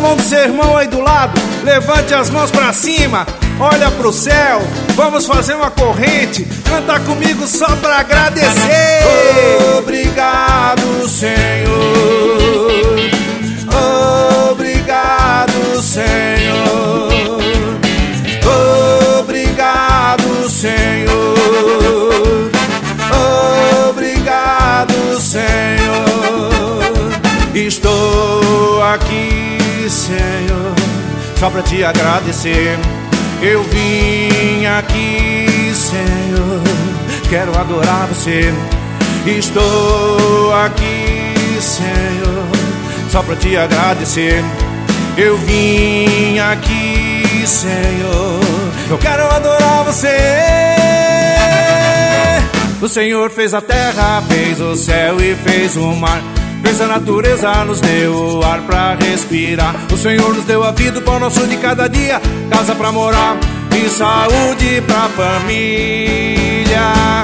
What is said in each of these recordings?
mão do seu irmão aí do lado, levante as mãos pra cima, olha pro céu, vamos fazer uma corrente, canta comigo só pra agradecer. Obrigado, Senhor. Obrigado, Senhor. Obrigado, Senhor. Obrigado, Senhor. Estou aqui, Senhor, só pra te agradecer. Eu vim aqui, Senhor, quero adorar você. Estou aqui, Senhor, só pra te agradecer. Eu vim aqui, Senhor, eu quero adorar você. O Senhor fez a terra, fez o céu e fez o mar. Fez a natureza, nos deu o ar pra respirar. O Senhor nos deu a vida, o pão nosso de cada dia, casa pra morar e saúde pra família.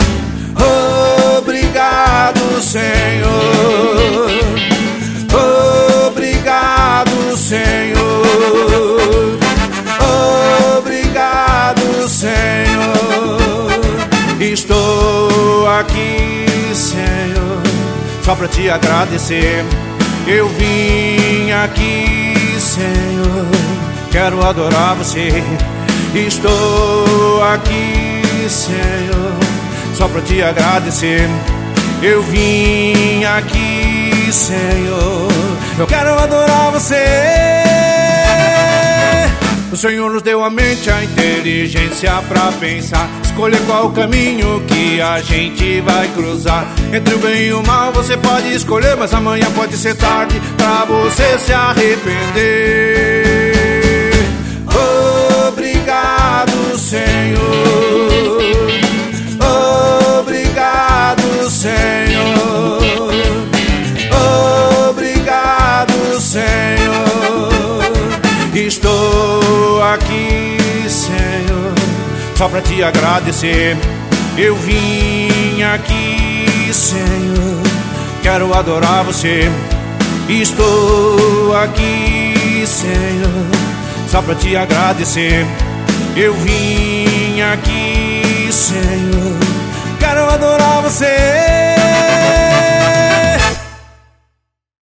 Obrigado, Senhor. Obrigado, Senhor. Obrigado, Senhor. Estou aqui, Senhor, só pra te agradecer. Eu vim aqui, Senhor, quero adorar você. Estou aqui, Senhor, só pra te agradecer. Eu vim aqui, Senhor, eu quero adorar você. O Senhor nos deu a mente, a inteligência pra pensar, escolher qual o caminho que a gente vai cruzar. Entre o bem e o mal você pode escolher, mas amanhã pode ser tarde pra você se arrepender. Obrigado, Senhor. Obrigado, Senhor. Obrigado, Senhor. Estou aqui, Senhor, só pra te agradecer. Eu vim aqui, Senhor, quero adorar você. Estou aqui, Senhor, só pra te agradecer. Eu vim aqui, Senhor, quero adorar você.